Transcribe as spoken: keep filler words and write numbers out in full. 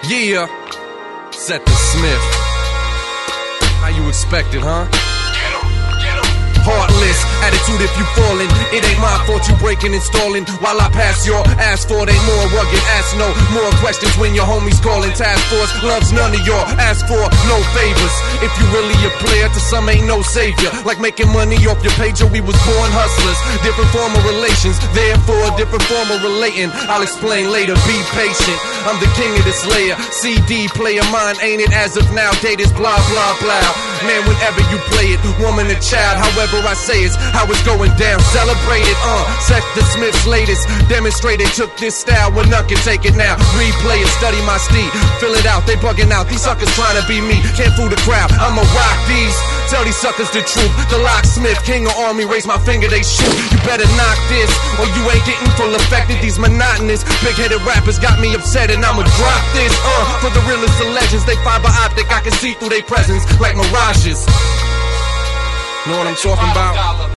Yeah, Seth the Smith. How you expect it, huh? Heartless attitude if you fallin'. It ain't my fault you breaking and stalling. While I pass your ass for they more rugged. Ask no more questions when your homies calling. Task force loves none of your. Ask for no favors. If you really a player, to some ain't no savior. Like making money off your pager, we was born hustlers. Different form of relations, therefore different form of relating. I'll explain later, be patient. I'm the king of this layer. C D player mine, ain't it as of now? Date is blah blah blah. Man, whenever you play it, woman and child, however I say it's how it's going down. Celebrate it, uh, Seth the Smith's latest. Demonstrated, took this style when none can take it now. Replay it, study my steed, fill it out, they bugging out. These suckers trying to be me, can't fool the crowd. I'ma rock these, tell these suckers the truth. The locksmith, king of army, raise my finger, they shoot. You better knock this, or you ain't getting full affected. These monotonous, big-headed rappers got me upset, and I'ma drop this, uh, for the realest of legends. They fiber optic, I can see through their presence like mirages. Know what I'm talking about?